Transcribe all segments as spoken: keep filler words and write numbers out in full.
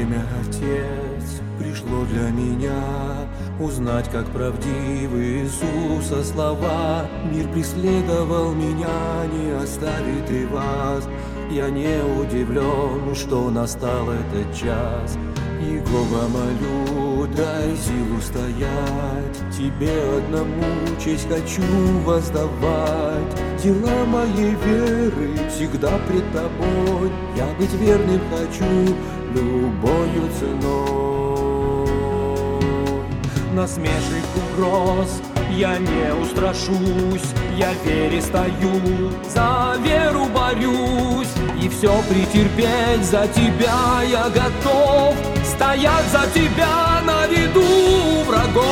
время, Отец, пришло для меня узнать, как правдивы Иисуса слова. Мир преследовал меня, не оставит и вас. Я не удивлен, что настал этот час. Иегова молю, дай силу стоять, Тебе одному честь хочу воздавать. Дела моей веры всегда пред Тобой, Я быть верным хочу любою ценой. Насмешек, угроз я не устрашусь, Я вере стою, за веру борюсь, И все претерпеть за Тебя я готов, Стоять за Тебя на виду врагов.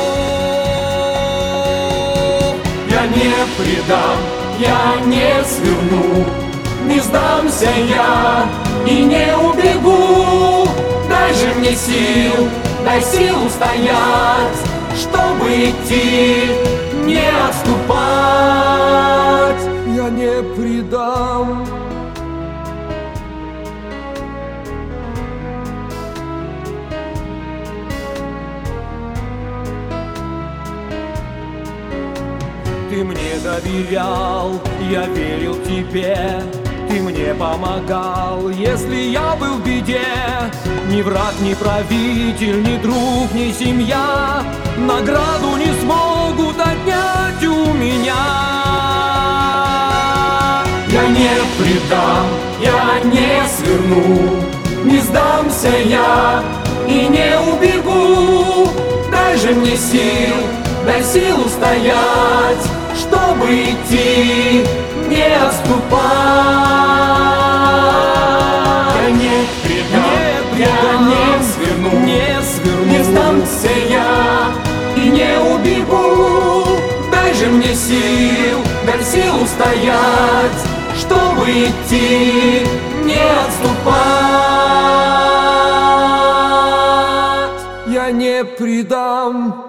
Я не предам, я не сверну, Не сдамся я и не убегу. Дай же мне сил, дай силу стоять, чтобы идти, не отступать. Я не предам. Ты мне доверял, я верил Тебе, Ты мне помогал, если я был в беде. Ни враг, ни правитель, ни друг, ни семья награду не смогут отнять у меня. Я не предам, я не сверну, Не сдамся я и не убегу. Дай же мне сил, дай силу стоять, чтобы идти, не отступать. Я не предам, я не сверну, не сверну, Не сдамся я и не убегу. Дай же мне сил, дай силу стоять, чтобы идти, не отступать. Я не предам.